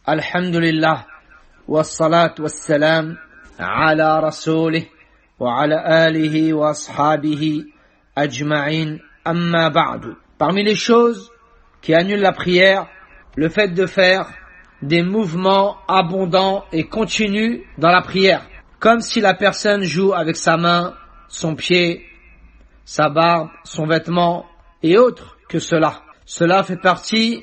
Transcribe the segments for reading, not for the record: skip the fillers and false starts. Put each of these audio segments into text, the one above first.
Alhamdulillah, wassalat wassalam ala rasoulih wa ala alihi wa ashabihi ajma'in amma ba'du. Parmi les choses qui annulent la prière, le fait de faire des mouvements abondants et continus dans la prière, comme si la personne joue avec sa main, son pied, sa barbe, son vêtement et autres que cela. Cela fait partie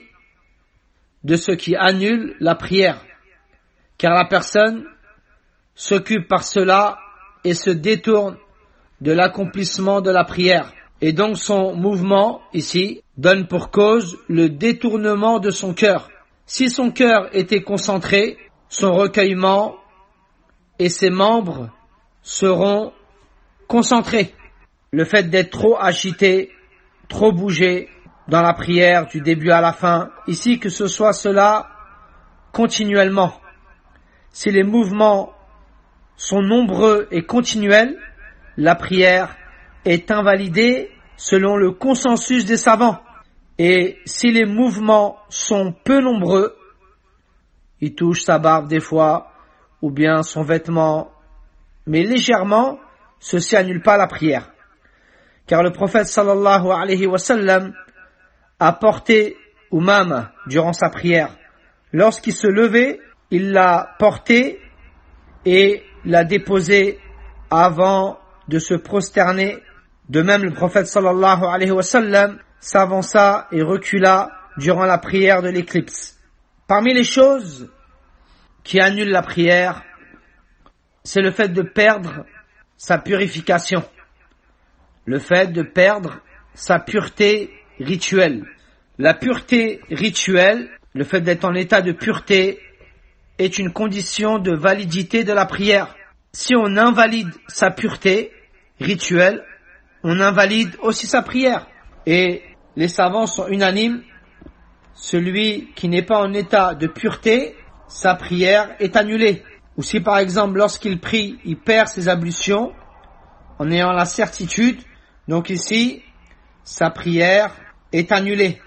de ce qui annule la prière, car la personne s'occupe par cela et se détourne de l'accomplissement de la prière. Et donc son mouvement ici donne pour cause le détournement de son cœur. Si son cœur était concentré, son recueillement et ses membres seront concentrés. Le fait d'être trop agité, trop bougé dans la prière du début à la fin, ici que ce soit cela continuellement. Si les mouvements sont nombreux et continuels, la prière est invalidée selon le consensus des savants. Et si les mouvements sont peu nombreux, il touche sa barbe des fois, ou bien son vêtement, mais légèrement, ceci annule pas la prière. Car le prophète sallallahu alayhi wa sallam a porté Umama durant sa prière. Lorsqu'il se levait, il l'a porté et l'a déposé avant de se prosterner. De même, le prophète sallallahu alayhi wa sallam s'avança et recula durant la prière de l'éclipse. Parmi les choses qui annulent la prière, c'est le fait de perdre sa purification. Le fait de perdre sa pureté rituelle. La pureté rituelle, le fait d'être en état de pureté, est une condition de validité de la prière. Si on invalide sa pureté rituelle, on invalide aussi sa prière. Et les savants sont unanimes, celui qui n'est pas en état de pureté, sa prière est annulée. Ou si par exemple lorsqu'il prie, il perd ses ablutions, en ayant la certitude, donc ici, sa prière est annulée.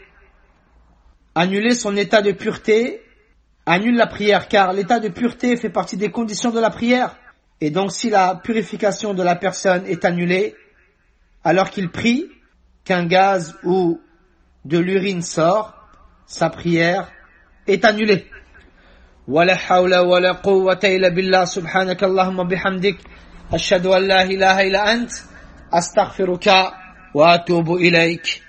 Annuler son état de pureté annule la prière, car l'état de pureté fait partie des conditions de la prière. Et donc si la purification de la personne est annulée, alors qu'il prie, qu'un gaz ou de l'urine sort, sa prière est annulée. Wala hawla wala quwwata illa billah subhanaka Allahumma bihamdik ashhadu an la ilaha illa ant astaghfiruka wa atubu ilayk.